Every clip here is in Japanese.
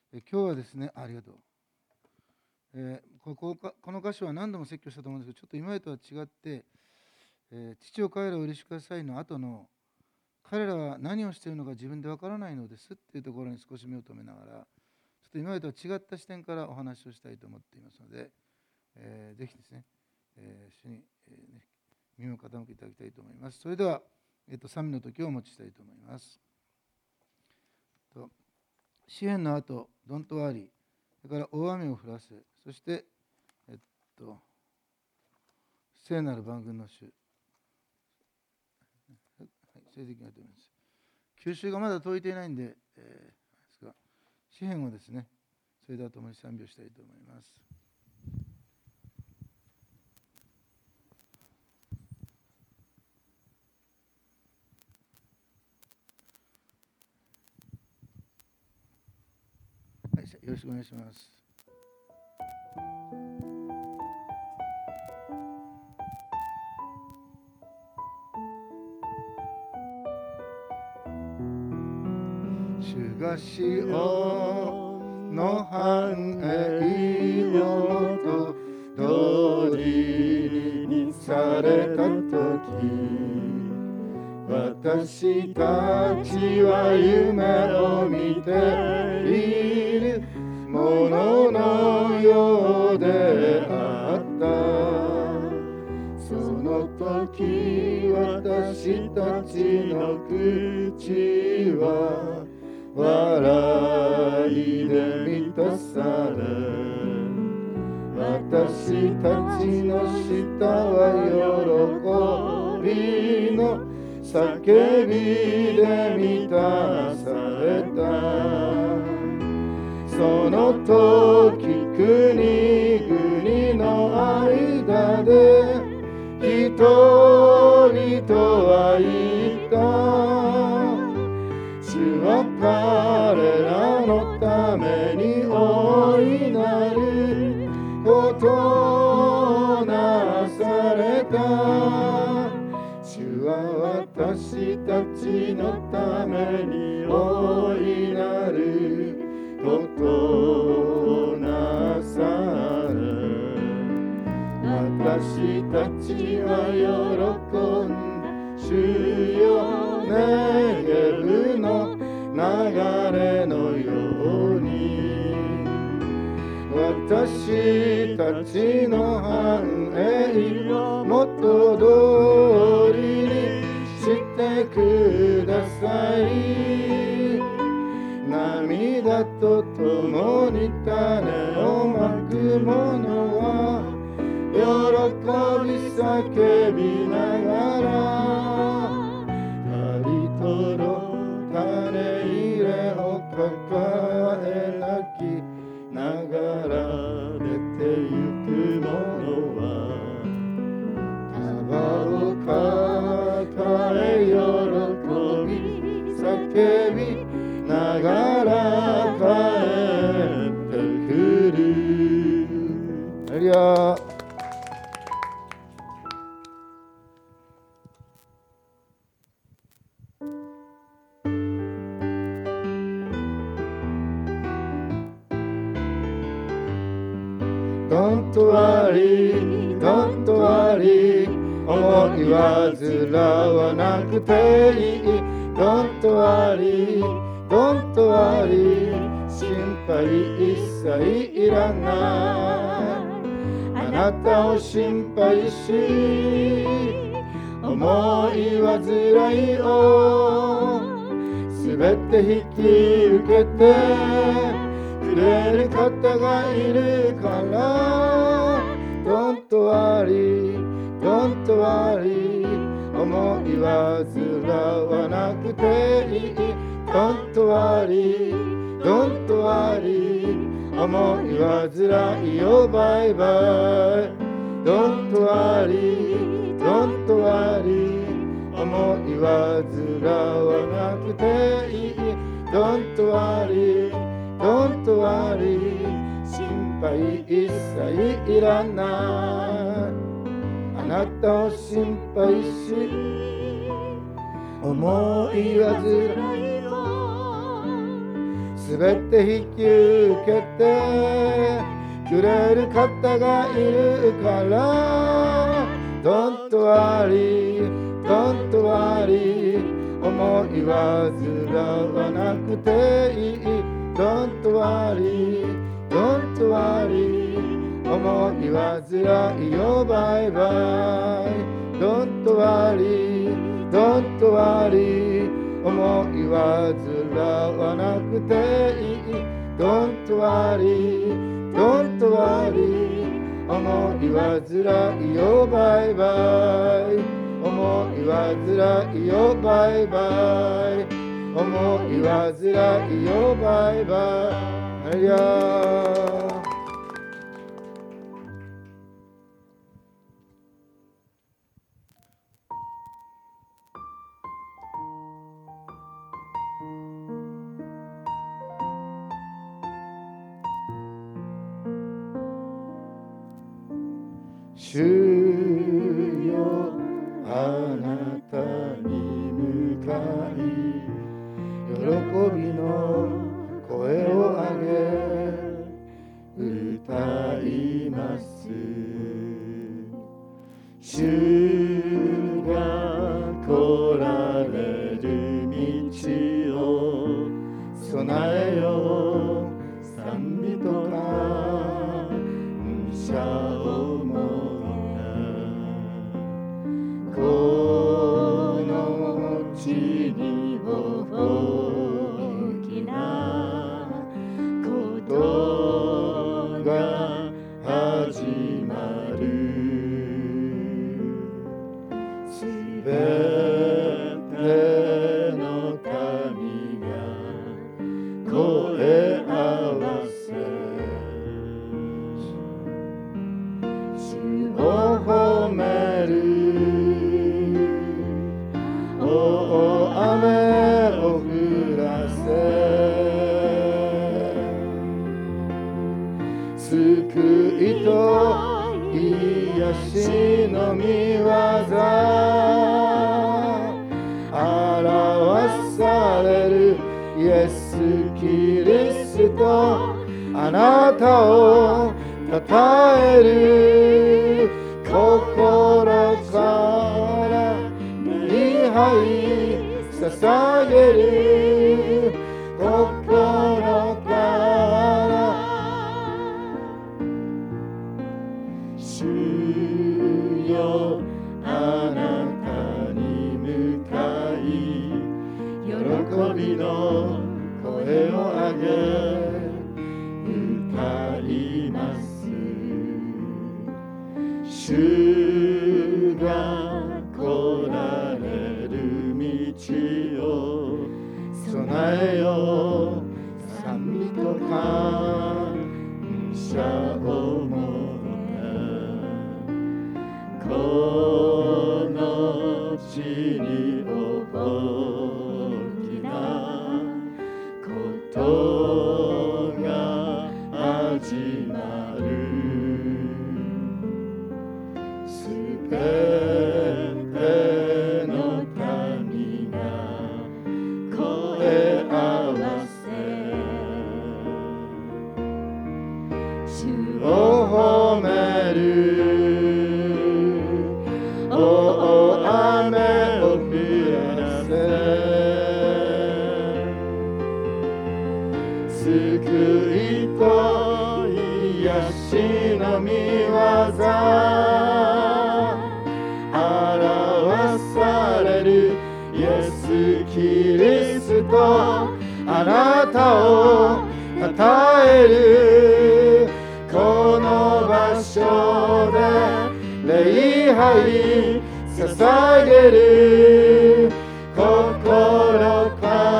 今日はですね、ありがとう。この箇所は何度も説教したと思うんですけど、ちょっと今までとは違って、父を彼らを許しくださいの後の、彼らは何をしているのか自分でわからないのですっていうところに少し目を留めながら、ちょっと今までとは違った視点からお話をしたいと思っていますので、ぜひですね、主に、耳を傾けていただきたいと思います。それでは、賛美の時をお持ちしたいと思います。詩篇の後、どんとわり、それから大雨を降らせ、そして、聖なる万軍の主、はい、聖的なと思います。九州がまだ解いていないんで、ですが、詩篇をですね、それでは共に賛美をしたいと思います。はい、よろしくお願いします。主がシオンの繁栄をと通りにされたとき、私たちは夢を見ているもののようであった。その時私たちの口は笑いで満たされ、私たちの舌は喜びの叫びで満たされた。その時国々の間で人々は言った。主は彼らのために大いなることをなされた。主は私たちのために大いなることをなされ、私たちは喜んで、主よネゲブの流れのように、私たちの繁栄を元通りにしてください。涙とともに種をまく者は喜び叫びながら、刈り取ろう種入れを抱え泣きながら出てゆく者は束を抱え喜び叫びながら帰ってくる。ハレルヤ。Don't worry, don't worry、思い煩わなくていい。Don't worry, don't worry、心配一切いらない。あなたを心配し、思い煩いをすべて引き受けてくれる方がいるから。 Don't worry, don't worry、思い煩わなくていい。 Don't worry, don't worry、思い煩いをバイバイ。 Don't worry, don't worry、思い煩わなくていい。 Don't worry, don't worry、心配一切いらない。あなたを心配し、思い煩いをすすべて引き受けてくれる方がいるから Don't worry Don't worry 思い煩わなくていい Don't worry Don't worry 思い煩いよバイバイ Don't worry Don't worry 思い煩わなくていい Don't worry Don't worry 思い煩いよバイバイ思い煩いよバイバイ思い煩いよバイバイハレルヤ主よあなたに向かい喜びの声を上げ歌います主が来られる道を備えよ賛美と感謝をこの地に大きなことが始まるすべての神が声合わせ主を褒める雨を降らせ救いと癒しの御業表されるイエス・キリストあなたをたたえる心から礼拝捧げる心から主よあなたに向かい喜びの声を上げ歌います主が来られる道を備えよ賛美と感謝をもたこの地に大きなことが始まるすべての民が声合わせ主を褒めるお雨を降らせ救いと癒しの御業表されるイエス・キリストあなたをたたえるこの場所で礼拝捧げる心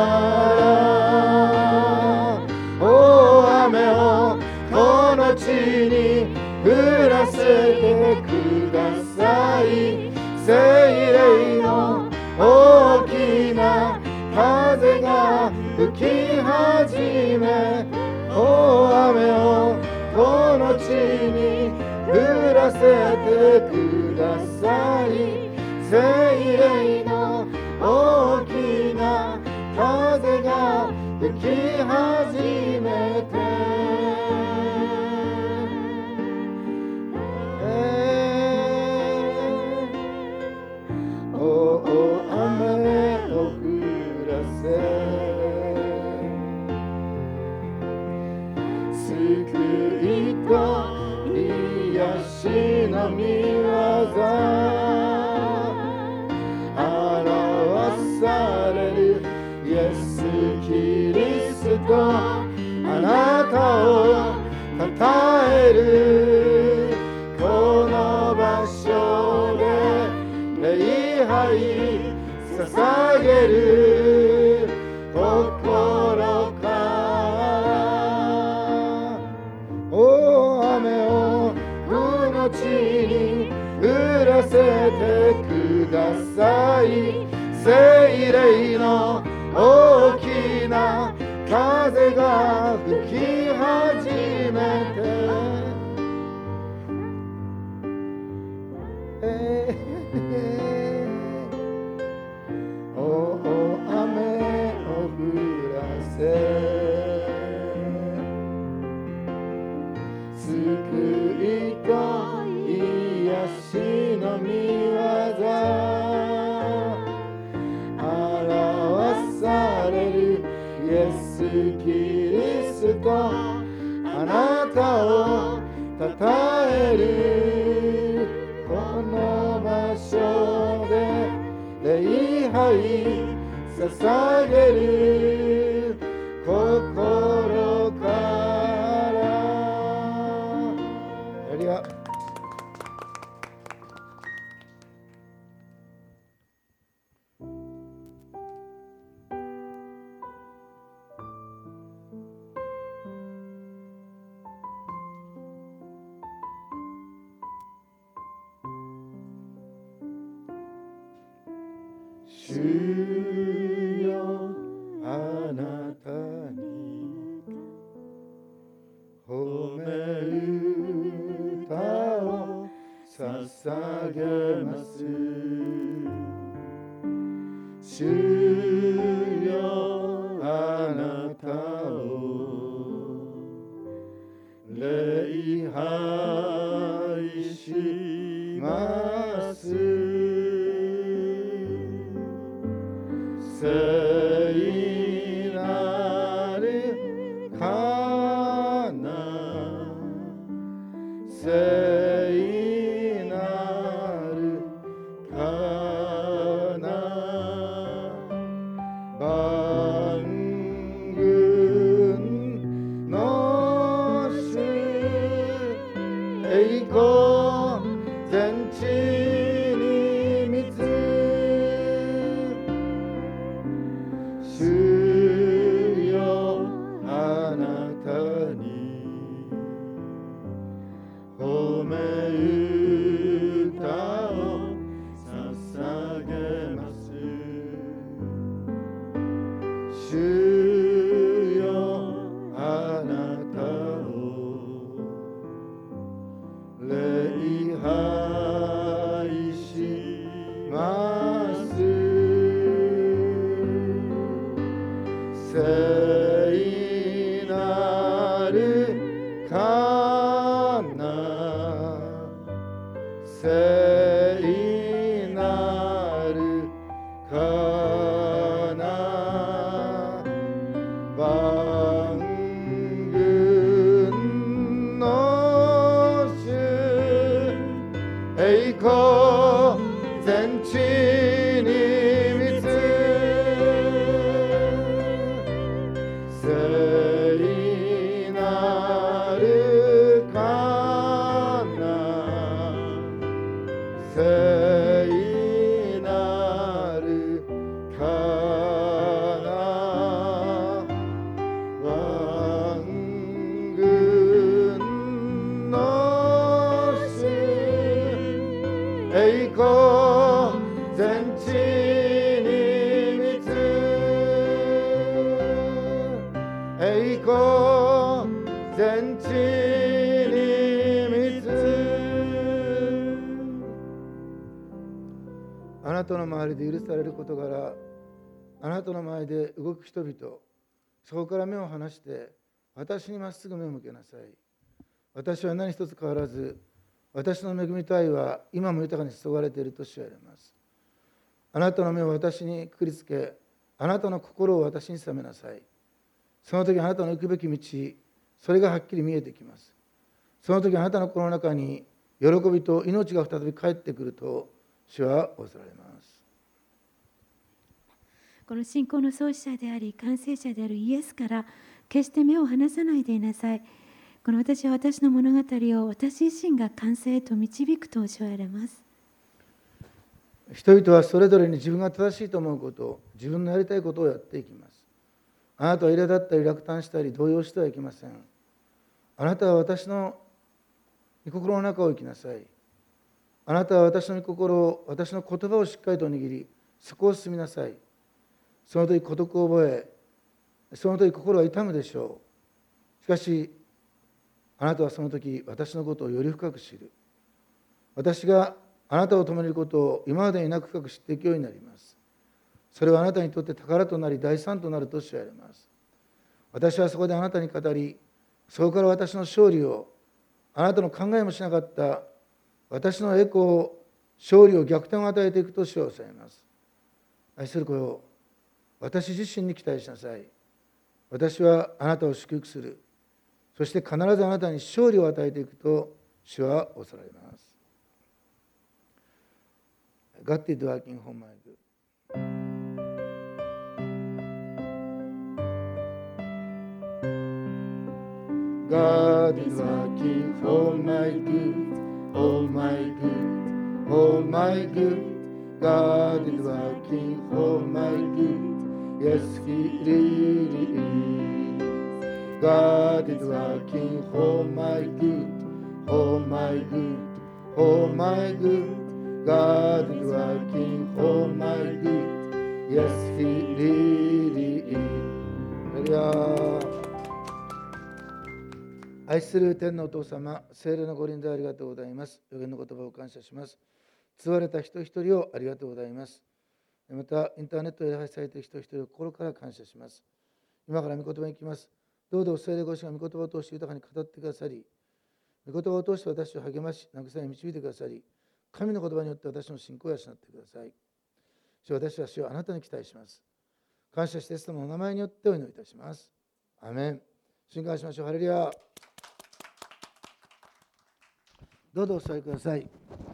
からお雨をこの地に降らせてください聖霊の大きな風が吹き始め大雨をこの地に降らせてください聖霊の大きな風が吹吹き始めて、お雨を降らせ、救いと癒しの御業表されるイエス・キリスト、あなたを称えるこの場所で礼拝捧げる心から、お雨をこの地に降らせてください。聖霊の大きな風が吹き始めて、お雨を降らせ、救いと癒しの御業表されるイエス・キリスト、あなたを称えるこの場所で礼拝捧げる心から。ありがとう。主よ、あなたに褒め歌を捧げます。主よ、あなたを礼拝します。聖なるかな、聖なるかな、万軍の主、栄光全地に満つ、主よ、あなたに褒め歌を捧げます。主よ、あなたを礼拝します。聖なるかな、聖なるかな、万軍の主、栄光全地に満つ、聖なるかな、聖なるかな、万軍の主、栄光全地に満つ、栄光全地に満つ。あなたの周りで許される事柄、あなたの前で動く人々、 そこから目を離して、私にまっすぐ目を向けなさい。私は何一つ変わらず、私の恵みと愛は今も豊かに注がれていると主は言われます。あなたの目を私にくくりつけ、あなたの心を私に定めなさい。その時あなたの行くべき道、それがはっきり見えてきます。その時あなたの心の中に喜びと命が再び帰ってくると主は仰せられます。 この信仰の創始者であり完成者であるイエスから決して目を離さないでいなさい。この私は私の物語を私自身が完成へと導くと主は言われます。 人々はそれぞれに自分が正しいと思うこと、自分のやりたいことをやっていきます。あなたは苛立ったり落胆したり動揺してはいけません。あなたは私の御心の中を生きなさい。あなたは私の御心を、私の言葉をしっかりと握り、そこを進みなさい。その時孤独を覚え、その時心は痛むでしょう。しかし、あなたはその時私のことをより深く知る。私があなたを止めることを今までになく深く知っていくようになります。それはあなたにとって宝となり財産となると知られます。私はそこであなたに語り、そこから私の勝利を、あなたの考えもしなかった私の栄光、勝利を逆転を与えていくと主はおっしゃいます。愛する子よ、私自身に期待しなさい。私はあなたを祝福する。そして必ずあなたに勝利を与えていくと主はおっしゃられます。God is working for my good. God is working for my good, oh my good, oh my good. God is working for my good, yes He really is. God is working for my good, oh my good, oh my good. God is working for my good, yes He really is. ハレルヤ。愛する天のお父様、聖霊のご臨在ありがとうございます。予言の言葉を感謝します。救われた人一人をありがとうございます。また、インターネットで配信されている人一人を心から感謝します。今から御言葉に行きます。どうぞ聖霊ご主が御言葉を通して豊かに語ってくださり、御言葉を通して私を励まし、慰め導いてくださり、神の言葉によって私の信仰を養ってください。主、私は主をあなたに期待します。感謝してイエス様のお名前によってお祈りいたします。アーメン。主に感謝しましょう。ハレルヤ。どうぞお座りください。